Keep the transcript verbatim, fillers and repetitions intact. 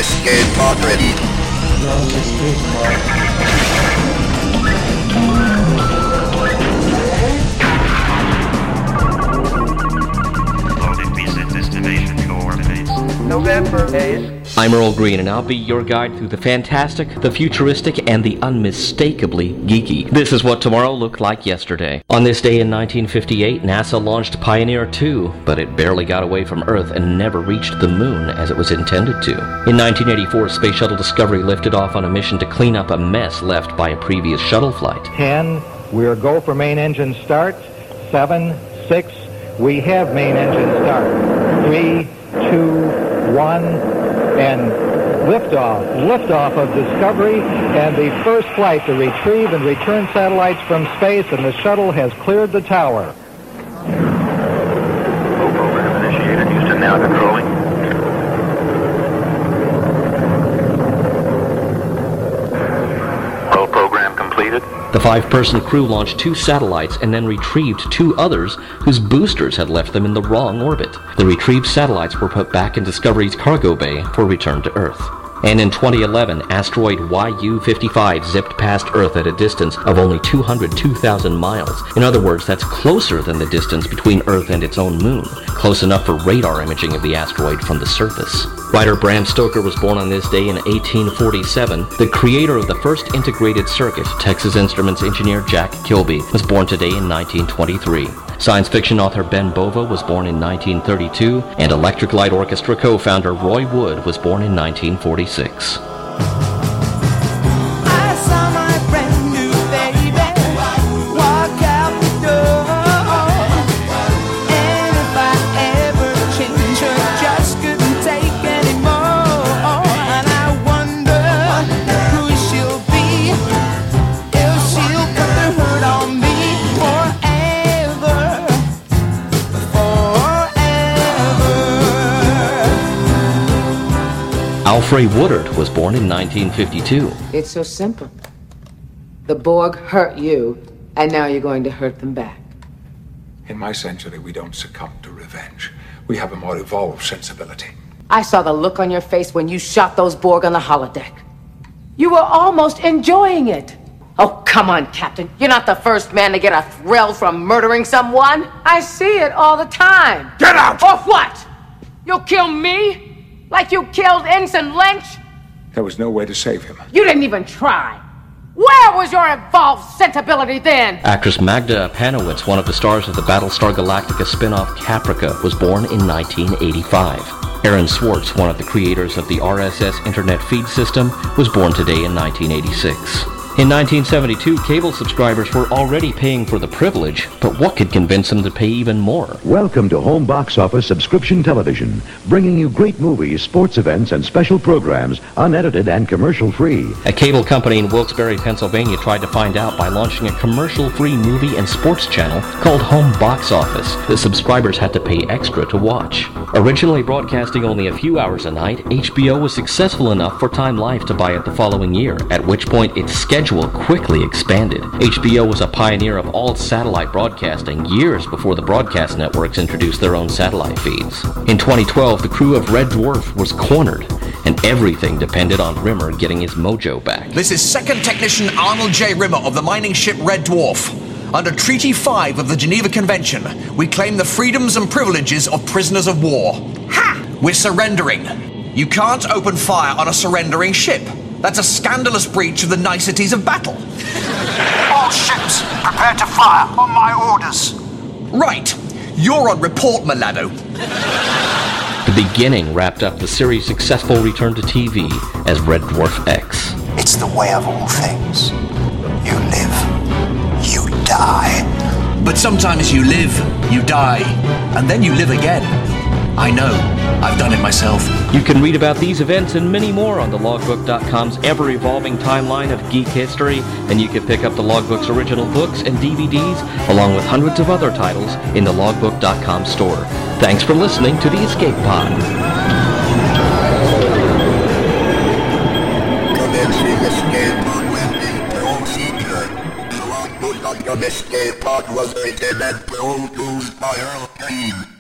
escape pod ready. Launch escape pod. Loading reset destination coordinates. November eighth. I'm Earl Green, and I'll be your guide through the fantastic, the futuristic, and the unmistakably geeky. This is what tomorrow looked like yesterday. On this day in nineteen fifty-eight, NASA launched Pioneer two, but it barely got away from Earth and never reached the moon as it was intended to. In nineteen eighty-four, Space Shuttle Discovery lifted off on a mission to clean up a mess left by a previous shuttle flight. ten, we're go for main engine start. seven, six, we have main engine start. three, two, one, and liftoff. Liftoff of Discovery and the first flight to retrieve and return satellites from space, and the shuttle has cleared the tower. Full program initiated. Houston now controlling. Full program completed. The five-person crew launched two satellites and then retrieved two others whose boosters had left them in the wrong orbit. The retrieved satellites were put back in Discovery's cargo bay for return to Earth. And in twenty eleven, asteroid Y U fifty-five zipped past Earth at a distance of only two hundred two thousand miles. In other words, that's closer than the distance between Earth and its own moon. Close enough for radar imaging of the asteroid from the surface. Writer Bram Stoker was born on this day in eighteen forty-seven. The creator of the first integrated circuit, Texas Instruments engineer Jack Kilby, was born today in nineteen twenty-three. Science fiction author Ben Bova was born in nineteen thirty-two, and Electric Light Orchestra co-founder Roy Wood was born in nineteen forty-six. Alfred Woodard was born in nineteen fifty-two. It's so simple. The Borg hurt you, and now you're going to hurt them back. In my century, we don't succumb to revenge. We have a more evolved sensibility. I saw the look on your face when you shot those Borg on the holodeck. You were almost enjoying it. Oh, come on, Captain. You're not the first man to get a thrill from murdering someone. I see it all the time. Get out! Or what? You'll kill me? Like you killed Ensign Lynch? There was no way to save him. You didn't even try. Where was your evolved sensibility then? Actress Magda Apanowitz, one of the stars of the Battlestar Galactica spin-off Caprica, was born in nineteen eighty-five. Aaron Swartz, one of the creators of the R S S Internet Feed System, was born today in nineteen eighty-six. In nineteen seventy-two, cable subscribers were already paying for the privilege, but what could convince them to pay even more? Welcome to Home Box Office Subscription Television, bringing you great movies, sports events, and special programs, unedited and commercial-free. A cable company in Wilkes-Barre, Pennsylvania tried to find out by launching a commercial-free movie and sports channel called Home Box Office. The subscribers had to pay extra to watch. Originally broadcasting only a few hours a night, H B O was successful enough for Time Life to buy it the following year, at which point its schedule quickly expanded. H B O was a pioneer of all satellite broadcasting years before the broadcast networks introduced their own satellite feeds. In twenty twelve, the crew of Red Dwarf was cornered, and everything depended on Rimmer getting his mojo back. This is Second Technician Arnold J. Rimmer of the mining ship Red Dwarf. Under Treaty five of the Geneva Convention, we claim the freedoms and privileges of prisoners of war. Ha! We're surrendering. You can't open fire on a surrendering ship. That's a scandalous breach of the niceties of battle. All ships, prepare to fire on my orders. Right. You're on report, Milano. The Beginning wrapped up the series' successful return to T V as Red Dwarf X. It's the way of all things. You live, you die. But sometimes you live, you die, and then you live again. I know. I've done it myself. You can read about these events and many more on the logbook dot com's ever-evolving timeline of geek history, and you can pick up the Logbook's original books and D V Ds, along with hundreds of other titles, in the logbook dot com store. Thanks for listening to The Escape Pod. Commencing escape pod landing procedure. The logbook dot com escape pod was written and produced by Earl Green.